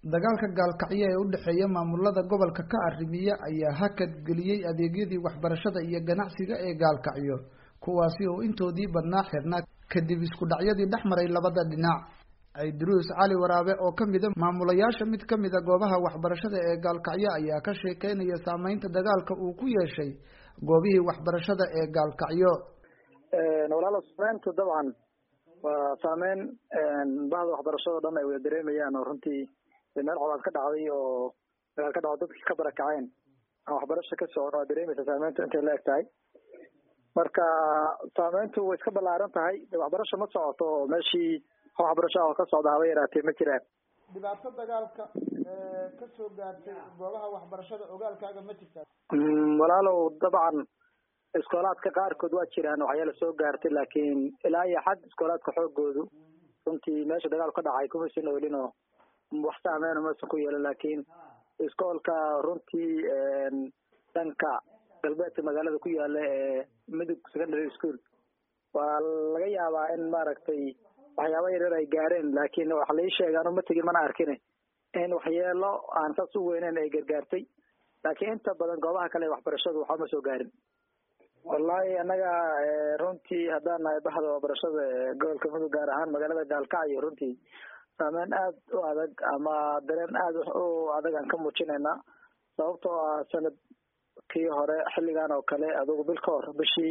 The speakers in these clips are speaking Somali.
dagaalka gaalkacyo ee u dhaxeeya maamulada gobolka ka arrimiya ayaa hakad geliyay adeegyadii waxbarashada iyo ganacsiga ee gaalkacyo kuwaasi oo intoodii badnaa xirnaa kadib isku dhacyadii dhexmaray labada dhinac. Idris Cali Waraabe oo kamida maamulayaasha mid kamida goobaha waxbarashada ee gaalkacyo ayaa ka sheekeynaya saameynta dagaalka uu ku yeeshay goobihii waxbarashada ee gaalkacyo. walaalo saameyntu dabcan waa saameyn bahda waxbarashada dhan ay wada dareemayaan oo runtii meel colaad ka dhacday oo dagaal ka dhacay dadkii ka barakaceen aan waxbarasho ka socon oo dareemaysa saameyntu intay la eg tahay. marka saameyntu way iska ballaaran tahay, waxbarasho ma socoto oo meeshii waxbarasho oo ka socda haba yaraatee ma jiraan. dhibaato dagaalka ka soo gaartay goobaha waxbarashada ogaalkaaga ma jirtaa? walaalow dabcan iskoolaadka qaarkood waa jiraan waxyaala soo gaartay, laakiin ilaa iyo xad iskoolaadka xoogoodu runtii meesha dagaalku ka dhacay kuma sii noolin oo wax saameyn maysan ku yeelan. laakiin iskoolka runtii dhanka galbeedka magaalada ku yaala ee Midug Secondary School waa laga yaabaa in maaragtay waxyaaba yaryar ay gaareen, laakiin waxa la ii sheegay ma tegin mana arkin in waxyeelo aan saas u weyneyn ay gargaartay. laakiin inta badan goobaha kale waxbarashadu waxa ma soo gaarin. wallahi anaga runtii haddaan nahay bahda waxbarashada gobolka Mudug gaar ahaan magaalada Gaalkacyo runtii saameyn aad u adag ama dareen aad u adag aan ka muujinaynaa, sababtoo ah sanadkii hore xilligan oo kale adugu bil ka hor bishii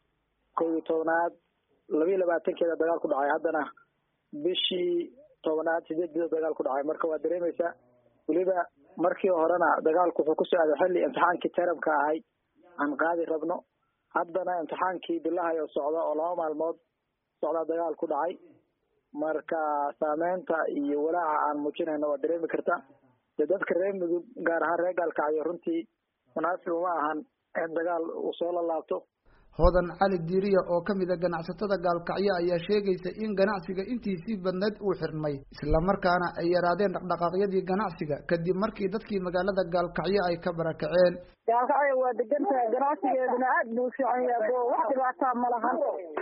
11aad 22keeda dagaal ku dhacay, haddana bishii 10aad 8 dagaal ku dhacay. marka waa dareemaysaa weliba markii horena dagaalku wuxuu ku socday xilli imtixaankii termka ahay aan qaadi rabno, haddana imtixaankii bilaha oo socda oo 2 maalmood socda dagaal ku dhacay. marka saameynta iyo walaaca aan muujinayno waa dareemi kartaa. dadka reer Mudug gaar ahaan reer Gaalkacyo runtii munaasib uma ahan in dagaal uu soo laabto. Hodan Cali Diiriya oo kamida ganacsatada Gaalkacyo ayaa sheegaysa in ganacsiga intiisii badneed uu xirmay isla markaana ay yaraadeen dhaqdhaqaaqyadii ganacsiga kadib markii dadkii magaalada Gaalkacyo ay ka barakaceen. Gaalkacyo waa degantahay, ganacsigeeduna aad buu u fiican yahay, wax dhibaato ma lahan.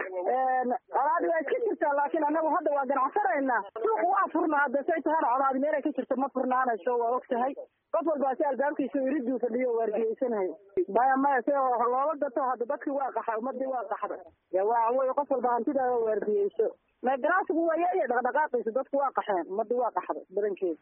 colaad way ka jirtaa, laakiin anagu hadda waa ganacsanaynaa. suuq waa furnaa, hadda say tahay colaad meel ay ka jirto ma furnaanayso, waa ogtahay. qof walba si albaabkiisa iridu fadhiyo waardiyeysanayo maya si looga gato hadda dadkii waa qaxay, ummadii waa qaxday. waa way qof walba hantida waardiyeyso ma ganacsigu waa yahay dhaqdhaqaaqiisa, dadku waa qaxeen, ummadii waa qaxday badankeeda.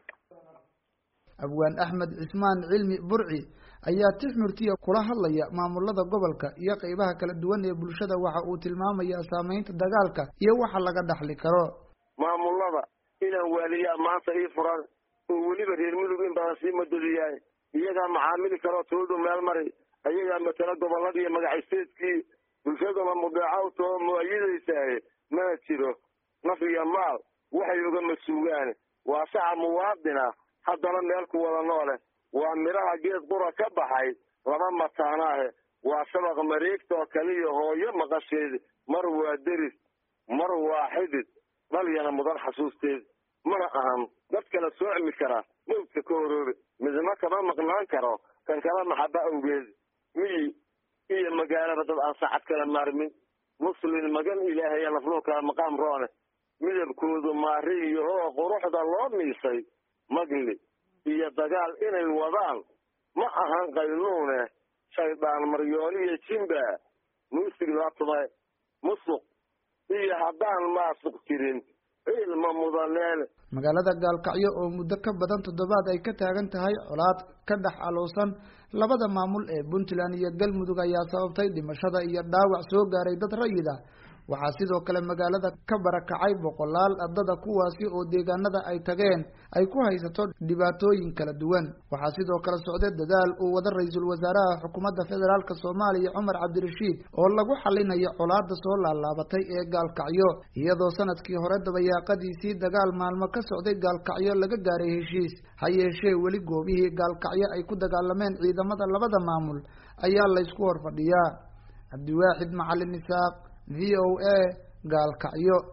Abwaan Axmed Cismaan Cilmi Burci ayaa tixmurtiya kula hadlaya maamulada gobolka iyo qaybaha kala duwan ee bulshada. waxa uu tilmaamayaa saameynta dagaalka iyo waxa laga dhaxli karo. maamulada inaan waaliyaa maanta ii furan oo weliba reer Mudug in badan sii madadiyay iyagaa macaamili karo toodo meel mari, ayagaa matala gobolada iyo magacaysteedkii bulshaduna mudaacawto muayidaysaay ma jiro. naf iyo maal waxay uga masuugaan waa saca muwaadina haddana meel ku wada noole, waa miraha geed qura ka baxay lama mataanaahe, waa shabaq mareegta oo kaliya hooyo maqasheed, mar waa deris mar waa xidid dhalyana mudan xasuusteed. mana ahan dad kala soocmi kara mawdka ka horoobe, midna kama maqnaan karo kan kala maxaba awgeed. miyi iyo magaalaba dad aan saacad kala maarmin, muslin magan ilaahay lafloo kala maqaam roone, midabkoodu maariyo oo quruxda loo miisay magli iyo dagaal inay wadaan ma ahan qaynuune. shaydaan maryooliyo jimba muusig la tumay musuq iyo haddaan maasuq jirin ilma mudaneel. magaalada Gaalkacyo oo muddo ka badan 7 ay ka taagan tahay colaad ka dhex aloosan labada maamul ee Puntland iyo Galmudug ayaa sababtay dhimashada iyo dhaawac soo gaaray dad rayid ah. waxaa sidoo kale magaalada ka barakacay boqolaal ardada kuwaasi oo deegaanada ay tageen ay ku haysato dhibaatooyin kala duwan. waxaa sidoo kale socday dadaal uu wada ra'iisul wasaaraha xukuumadda federaalka Soomaaliya Cumar Cabdirashiid oo lagu xalinayo colaadda soo laalaabatay ee Gaalkacyo, iyadoo sanadkii hore dabayaaqadiisii dagaal maalmo ka socday Gaalkacyo laga gaaray heshiis. ha yeeshee weli goobihii Gaalkacyo ay ku dagaalameen ciidamada labada maamul ayaa la isku horfadhiyaa. Cabdiwaaxid Macalin Isaaq, VOA, Gaalkacyo.